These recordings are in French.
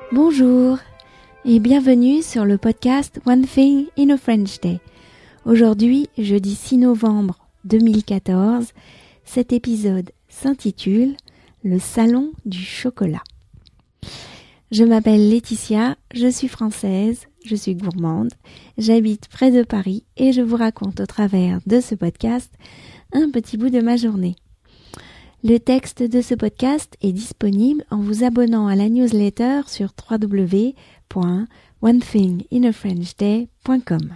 Bonjour et bienvenue sur le podcast One Thing in a French Day. Aujourd'hui, jeudi 6 novembre 2014, cet épisode s'intitule « Le salon du chocolat ». Je m'appelle Laetitia, je suis française, je suis gourmande, j'habite près de Paris et je vous raconte au travers de ce podcast un petit bout de ma journée. Le texte de ce podcast est disponible en vous abonnant à la newsletter sur www.onethinginafrenchday.com.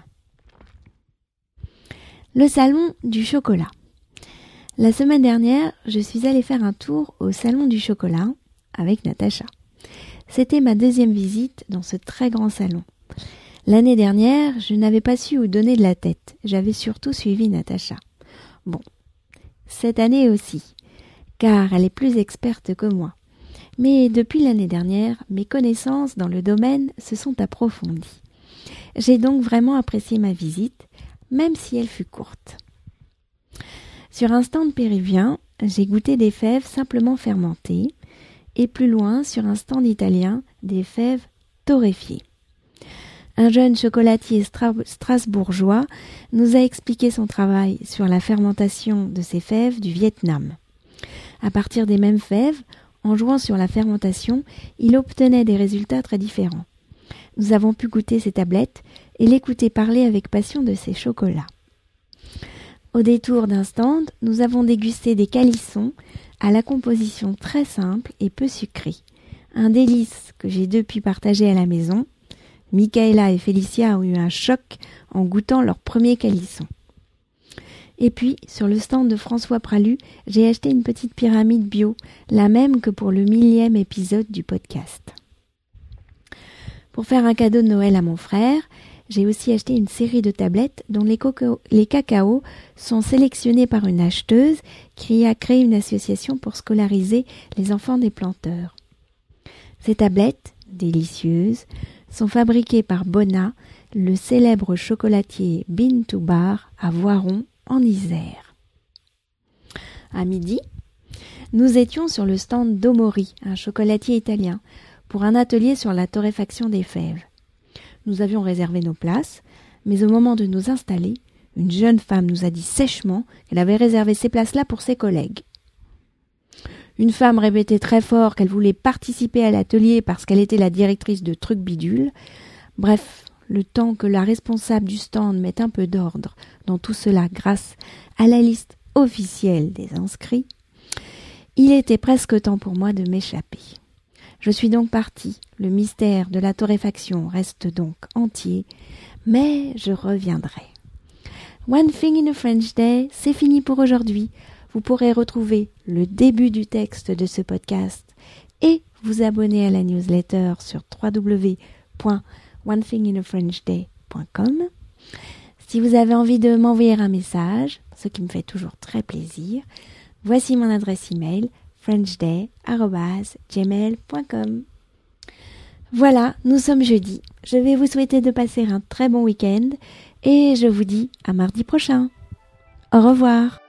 Le salon du chocolat. La semaine dernière, je suis allée faire un tour au salon du chocolat avec Natacha. C'était ma deuxième visite dans ce très grand salon. L'année dernière, je n'avais pas su où donner de la tête. J'avais surtout suivi Natacha. Bon, cette année aussi, car elle est plus experte que moi. Mais depuis l'année dernière, mes connaissances dans le domaine se sont approfondies. J'ai donc vraiment apprécié ma visite, même si elle fut courte. Sur un stand péruvien, j'ai goûté des fèves simplement fermentées, et plus loin, sur un stand italien, des fèves torréfiées. Un jeune chocolatier strasbourgeois nous a expliqué son travail sur la fermentation de ces fèves du Vietnam. À partir des mêmes fèves, en jouant sur la fermentation, il obtenait des résultats très différents. Nous avons pu goûter ses tablettes et l'écouter parler avec passion de ses chocolats. Au détour d'un stand, nous avons dégusté des calissons à la composition très simple et peu sucrée. Un délice que j'ai depuis partagé à la maison. Michaela et Félicia ont eu un choc en goûtant leur premier calisson. Et puis, sur le stand de François Pralu, j'ai acheté une petite pyramide bio, la même que pour le 1000e épisode du podcast. Pour faire un cadeau de Noël à mon frère, j'ai aussi acheté une série de tablettes dont les cacaos sont sélectionnés par une acheteuse qui a créé une association pour scolariser les enfants des planteurs. Ces tablettes, délicieuses, sont fabriquées par Bona, le célèbre chocolatier Bean to Bar à Voiron, en Isère. À midi, nous étions sur le stand d'Omori, un chocolatier italien, pour un atelier sur la torréfaction des fèves. Nous avions réservé nos places, mais au moment de nous installer, une jeune femme nous a dit sèchement qu'elle avait réservé ces places-là pour ses collègues. Une femme répétait très fort qu'elle voulait participer à l'atelier parce qu'elle était la directrice de Truc Bidule. Bref, le temps que la responsable du stand mette un peu d'ordre dans tout cela grâce à la liste officielle des inscrits, il était presque temps pour moi de m'échapper. Je suis donc partie, le mystère de la torréfaction reste donc entier, mais je reviendrai. One Thing in a French Day, c'est fini pour aujourd'hui. Vous pourrez retrouver le début du texte de ce podcast et vous abonner à la newsletter sur www.onethinginafrenchday.com. Si vous avez envie de m'envoyer un message, ce qui me fait toujours très plaisir, voici mon adresse email frenchday@gmail.com. Voilà, nous sommes jeudi. Je vais vous souhaiter de passer un très bon week-end et je vous dis à mardi prochain. Au revoir.